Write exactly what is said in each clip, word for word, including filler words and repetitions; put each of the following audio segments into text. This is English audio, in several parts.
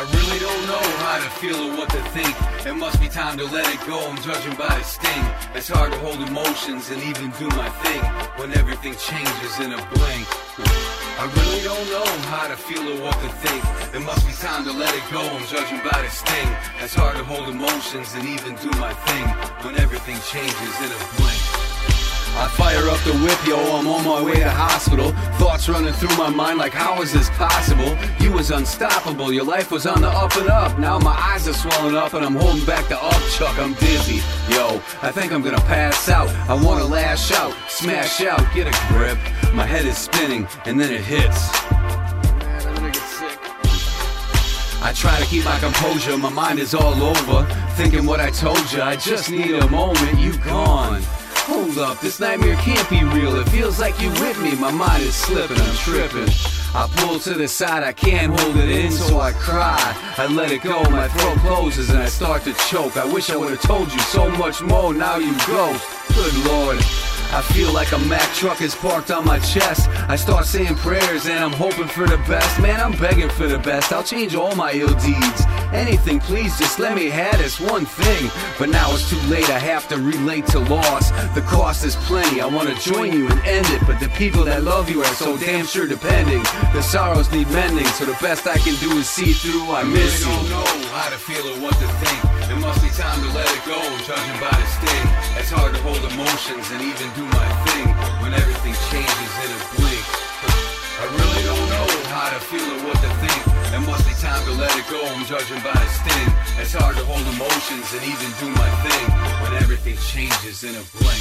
really don't know how to feel or what to think. It must be time to let it go, I'm judging by the sting. It's hard to hold emotions and even do my thing when everything changes in a blink. I really don't know how to feel or what to think. It must be time to let it go, I'm judging by the sting. It's hard to hold emotions and even do my thing when everything changes in a blink. I fire up the whip, yo, I'm on my way to hospital. Thoughts running through my mind like, how is this possible? You was unstoppable, your life was on the up and up. Now my eyes are swelling up and I'm holding back the upchuck. I'm dizzy, yo, I think I'm gonna pass out. I wanna lash out, smash out, get a grip. My head is spinning and then it hits. Man, I'm gonna get sick. I try to keep my composure, my mind is all over. Thinking what I told you, I just need a moment, you gone. Hold up, this nightmare can't be real. It feels like you with me, my mind is slipping, I'm tripping. I pull to the side, I can't hold it in, so I cry. I let it go, my throat closes and I start to choke. I wish I would've told you so much more, now you go. Good Lord, I feel like a Mack truck is parked on my chest. I start saying prayers and I'm hoping for the best. Man, I'm begging for the best, I'll change all my ill deeds. Anything, please, just let me have this one thing. But now it's too late, I have to relate to loss. The cost is plenty, I wanna join you and end it. But the people that love you are so damn sure depending. The sorrows need mending, so the best I can do is see through. I miss you. I really don't know how to feel or what to think. It must be time to let it go, judging by the sting. It's hard to hold emotions and even do my thing when everything changes in a blink. I really don't know how to feel or what to think. It must be time to let it go, I'm judging by the sting. It's hard to hold emotions and even do my thing when everything changes in a blink.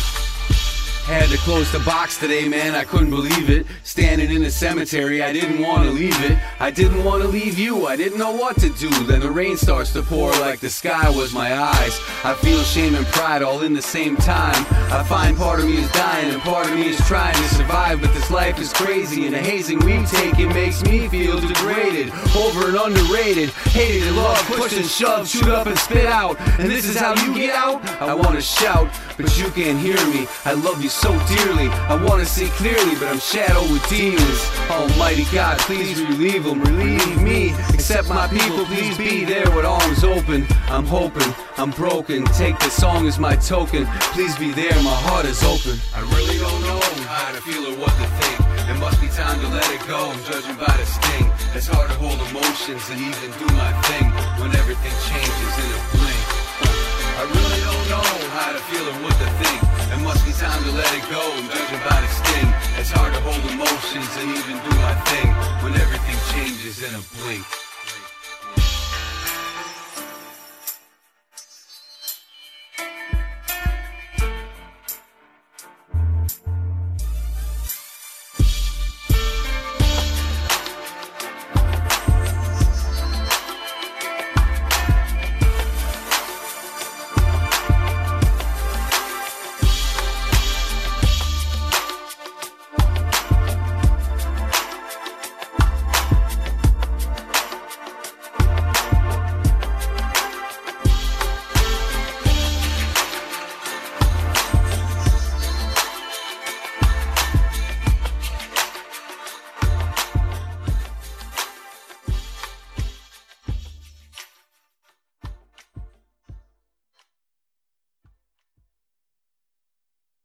Had to close the box today, man, I couldn't believe it. Standing in the cemetery, I didn't want to leave it. I didn't want to leave you, I didn't know what to do. Then the rain starts to pour like the sky was my eyes. I feel shame and pride all in the same time. I find part of me is dying and part of me is trying to survive. But this life is crazy and the hazing we take, it makes me feel degraded, over and underrated, hated and loved, pushed and shoved, chewed up and spit out. And this is how you get out? I want to shout, but you can't hear me. I love you so dearly, I wanna see clearly, but I'm shadowed with demons. Almighty God, please relieve them, relieve me. Accept my people, please be there with arms open. I'm hoping, I'm broken, take this song as my token. Please be there, my heart is open. I really don't know how to feel or what to think. It must be time to let it go, I'm judging by the sting. It's hard to hold emotions and even do my thing when everything changes in a blink. I really don't know how to feel or what to think. It must be time to let it go, I'm judging by the sting. It's hard to hold emotions and even do my thing when everything changes in a blink.